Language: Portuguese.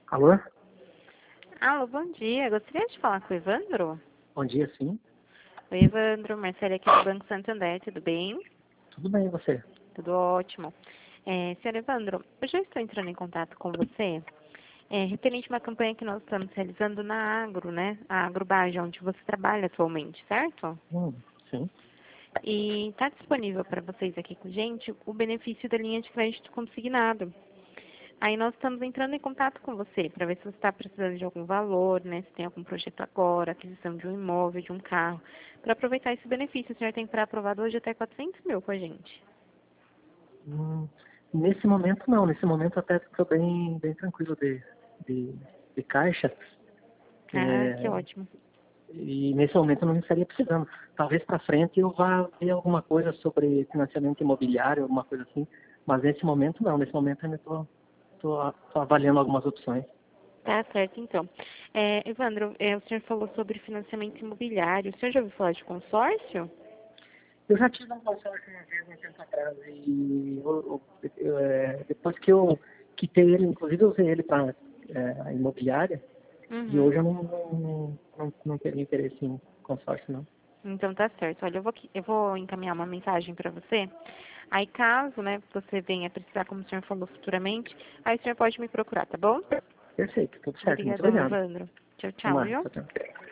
Alô? Alô, bom dia. Gostaria de falar com o Evandro? Bom dia, sim. Oi, Evandro. Marcela aqui do Banco Santander. Tudo bem? Tudo bem, e você? Tudo ótimo. Senhor Evandro, eu já estou entrando em contato com você referente a uma campanha que nós estamos realizando na Agro, né? A Agrobage, onde você trabalha atualmente, certo? Sim. E está disponível para vocês aqui com a gente o benefício da linha de crédito consignado. Aí nós estamos entrando em contato com você para ver se você está precisando de algum valor, né? Se tem algum projeto agora, aquisição de um imóvel, de um carro, para aproveitar esse benefício. O senhor tem para aprovado hoje até 400 mil com a gente. Hum, Nesse momento, não. Nesse momento, até estou bem tranquilo de, de caixa. Ah, que É, ótimo. e nesse momento eu não estaria precisando. Talvez para frente eu vá ver alguma coisa sobre financiamento imobiliário, alguma coisa assim. Mas nesse momento, não. Nesse momento ainda estou avaliando algumas opções. Tá certo, então. Evandro, o senhor falou sobre financiamento imobiliário. O senhor já ouviu falar de consórcio? Eu já tive um consórcio uma vez, um tempo atrás, e depois que eu quitei ele, inclusive eu usei ele para a imobiliária, e Uhum. hoje eu não teria interesse em consórcio, não. Então tá certo. Olha, eu vou encaminhar uma mensagem para você. Aí caso, né, você venha precisar, como o senhor falou futuramente, aí o senhor pode me procurar, tá bom? Perfeito, tudo certo, muito Obrigadão, obrigado. Evandro. Tchau, Até tchau, mais, viu? tchau, tchau.